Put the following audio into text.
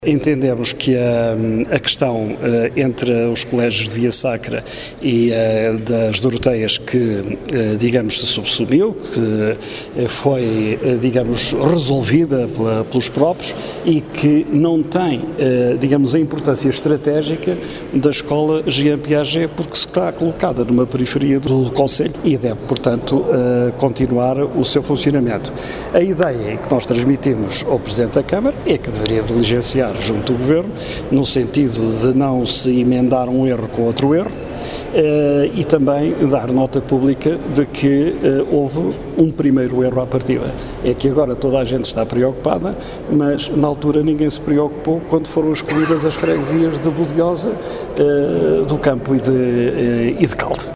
Entendemos que a questão entre os colégios de Via Sacra e das Doroteias que, digamos, se subsumiu, que foi, digamos, resolvida pelos próprios e que não tem, digamos, a importância estratégica da escola Jean Piaget, porque está colocada numa periferia do concelho e deve, portanto, continuar o seu funcionamento. A ideia que nós transmitimos ao Presidente da Câmara é que deveria diligenciar junto do Governo, no sentido de não se emendar um erro com outro erro, e também dar nota pública de que houve um primeiro erro à partida. É que agora toda a gente está preocupada, mas na altura ninguém se preocupou quando foram escolhidas as freguesias de Bodiosa, do Campo e de Calde.